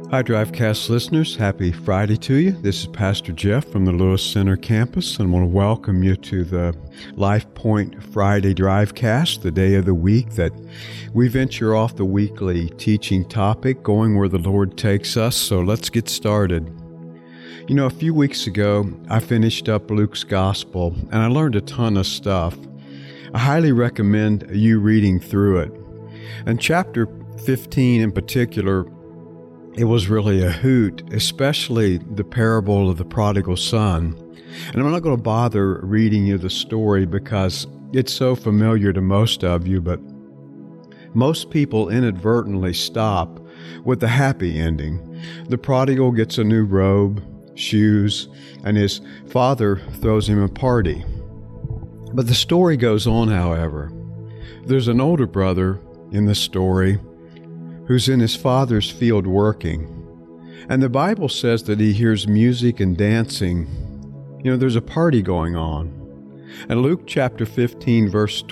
Hi, Drivecast listeners. Happy Friday to you. This is Pastor Jeff from the Lewis Center campus, and I want to welcome you to the Life Point Friday Drivecast, the day of the week that we venture off the weekly teaching topic, going where the Lord takes us. So let's get started. You know, a few weeks ago, I finished up Luke's Gospel, and I learned a ton of stuff. I highly recommend you reading through it. And chapter 15 in particular, it was really a hoot, especially the parable of the prodigal son. And I'm not going to bother reading you the story because it's so familiar to most of you, but most people inadvertently stop with the happy ending. The prodigal gets a new robe, shoes, and his father throws him a party. But the story goes on, however. There's an older brother in the story who's in his father's field working. And the Bible says that he hears music and dancing. You know, there's a party going on. And Luke chapter 15, verse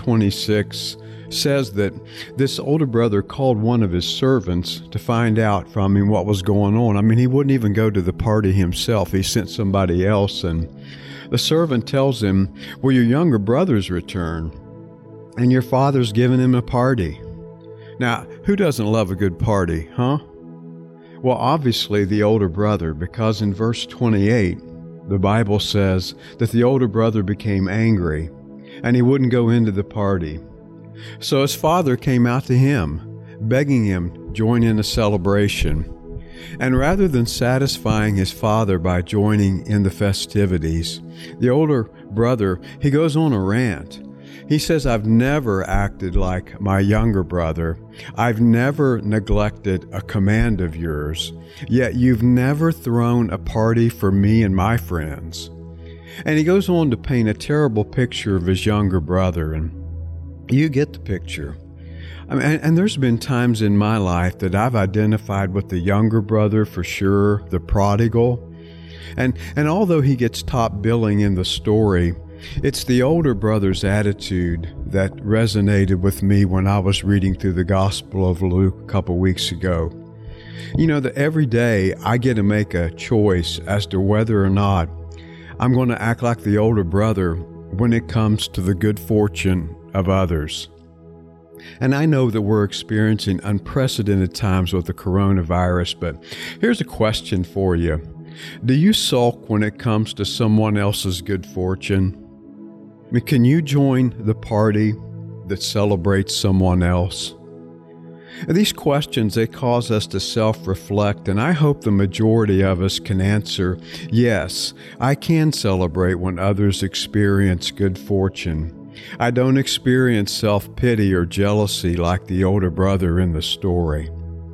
26 says that this older brother called one of his servants to find out from him what was going on. I mean, he wouldn't even go to the party himself. He sent somebody else. And the servant tells him, well, your younger brother's returned, and your father's giving him a party. Now, who doesn't love a good party, huh? Well, obviously the older brother, because in verse 28, the Bible says that the older brother became angry and he wouldn't go into the party. So his father came out to him, begging him to join in the celebration. And rather than satisfying his father by joining in the festivities, the older brother, he goes on a rant. He says, I've never acted like my younger brother. I've never neglected a command of yours. Yet you've never thrown a party for me and my friends. And he goes on to paint a terrible picture of his younger brother, and you get the picture. I mean, and there's been times in my life that I've identified with the younger brother for sure, the prodigal. And although he gets top billing in the story, it's the older brother's attitude that resonated with me when I was reading through the Gospel of Luke a couple weeks ago. You know that every day I get to make a choice as to whether or not I'm going to act like the older brother when it comes to the good fortune of others. And I know that we're experiencing unprecedented times with the coronavirus, but here's a question for you. Do you sulk when it comes to someone else's good fortune? I mean, can you join the party that celebrates someone else? And these questions, they cause us to self-reflect, and I hope the majority of us can answer, yes, I can celebrate when others experience good fortune. I don't experience self-pity or jealousy like the older brother in the story.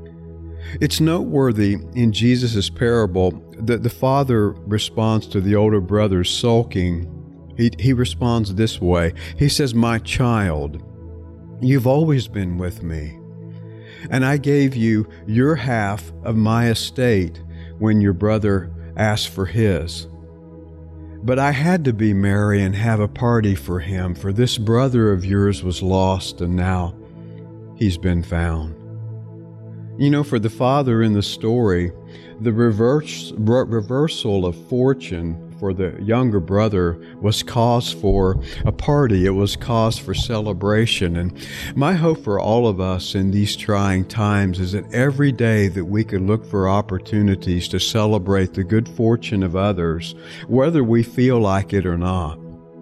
It's noteworthy in Jesus' parable that the father responds to the older brother's sulking. He responds this way. He says, my child, you've always been with me, and I gave you your half of my estate when your brother asked for his. But I had to be merry and have a party for him, for this brother of yours was lost, and now he's been found. You know, for the father in the story, the reversal of fortune for the younger brother was cause for a party. It was cause for celebration. And my hope for all of us in these trying times is that every day that we could look for opportunities to celebrate the good fortune of others, whether we feel like it or not.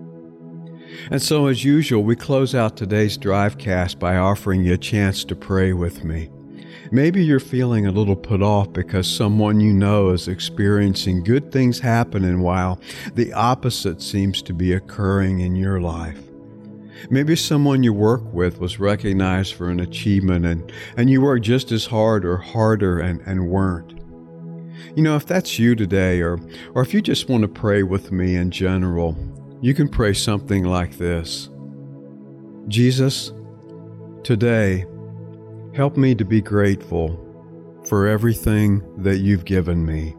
And so, as usual, we close out today's Drivecast by offering you a chance to pray with me. Maybe you're feeling a little put off because someone you know is experiencing good things happening while the opposite seems to be occurring in your life. Maybe someone you work with was recognized for an achievement and you worked just as hard or harder and weren't. You know, if that's you today, or if you just want to pray with me in general, you can pray something like this. Jesus, today, help me to be grateful for everything that you've given me.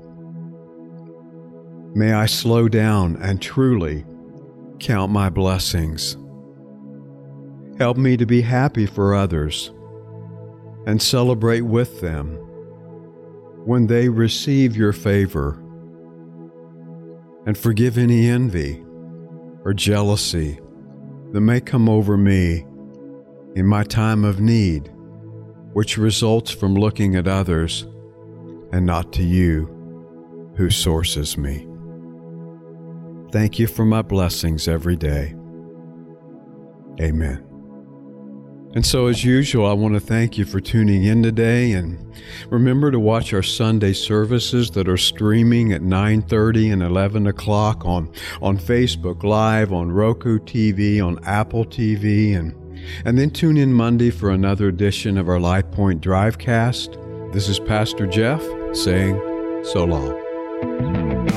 May I slow down and truly count my blessings. Help me to be happy for others and celebrate with them. when they receive your favor, and forgive any envy or jealousy that may come over me in my time of need, which results from looking at others and not to you, who sources me. Thank you for my blessings every day. Amen. And so, as usual, I want to thank you for tuning in today, and remember to watch our Sunday services that are streaming at 9:30 and 11 o'clock on Facebook Live, on Roku TV, on Apple TV, and then tune in Monday for another edition of our LifePoint Drivecast. This is Pastor Jeff saying so long.